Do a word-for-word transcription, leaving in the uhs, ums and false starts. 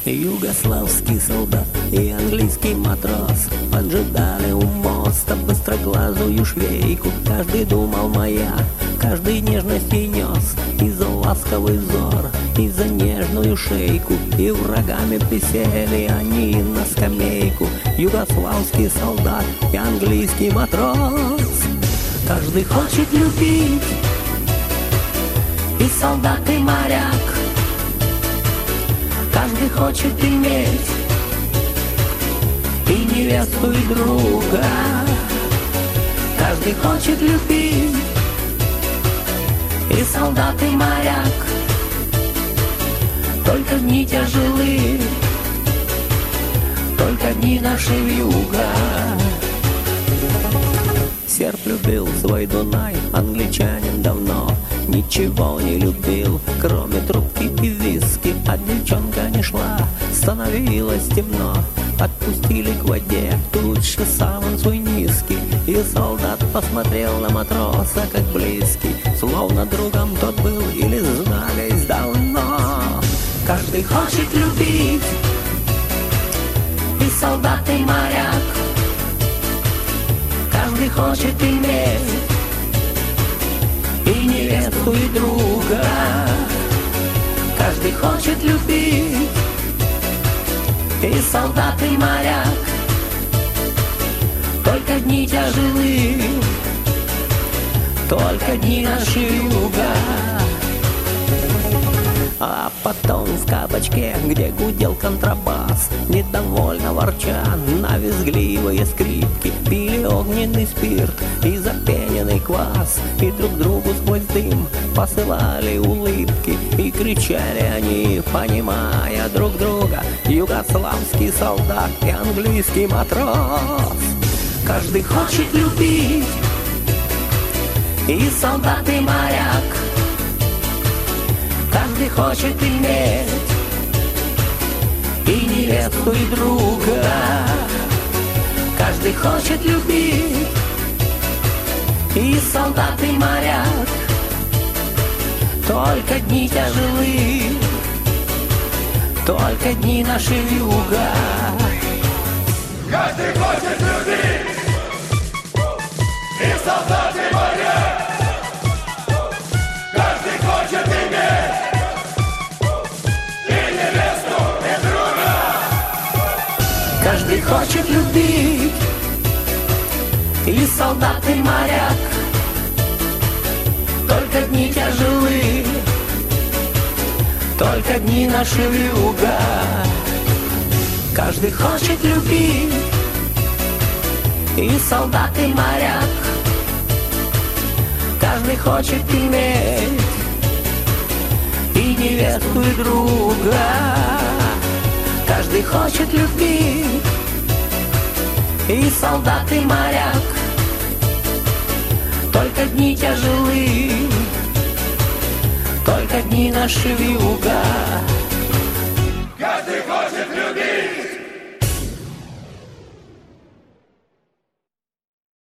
Югославский солдат и английский матрос поджидали у моста быстроглазую швейку. Каждый думал моя, каждый нежности нес, и за ласковый взор, и за нежную шейку. И врагами присели они на скамейку. Югославский солдат и английский матрос. Каждый хочет любить, и солдат, и моряк. Каждый хочет иметь и невесту, и друга. Каждый хочет любить, и солдат, и моряк. Только дни тяжелые, только дни наши вьюга. Серб любил свой Дунай, англичанин давно ничего не любил, кроме трубки и виски. А девчонка не шла, становилось темно. Отпустили к воде, тут же сам он свой низкий. И солдат посмотрел на матроса как близкий, словно другом тот был или знались давно. Каждый хочет любить, и солдат, и моряк. Каждый хочет иметь и невесту, и друга. Каждый хочет любить, и солдат, и моряк. Только дни тяжелые, только дни наши юга. А потом в кабачке, где гудел контрабас, недовольно ворча на визгливые скрипки, пили огненный спирт и запененный квас, и друг другу сквозь дым посылали улыбки. И кричали они, понимая друг друга: югославский солдат и английский матрос. Каждый хочет любить, и солдат, и моряк. Каждый хочет иметь и невесту, и друга. Каждый хочет любить, и солдат, и моряк. Только дни тяжелые, только дни наши вьюга. Каждый хочет любить, и солдат, и моряк. Каждый хочет иметь и невесту, и друга. Каждый хочет любить, и солдат, и моряк. Только дни тяжелые, только дни наши вьюга. Каждый хочет любить, и солдат, и моряк. Каждый хочет иметь и невесту, и друга. Каждый хочет любить, и солдат, и моряк. Только дни тяжелые, только дни наши вьюга.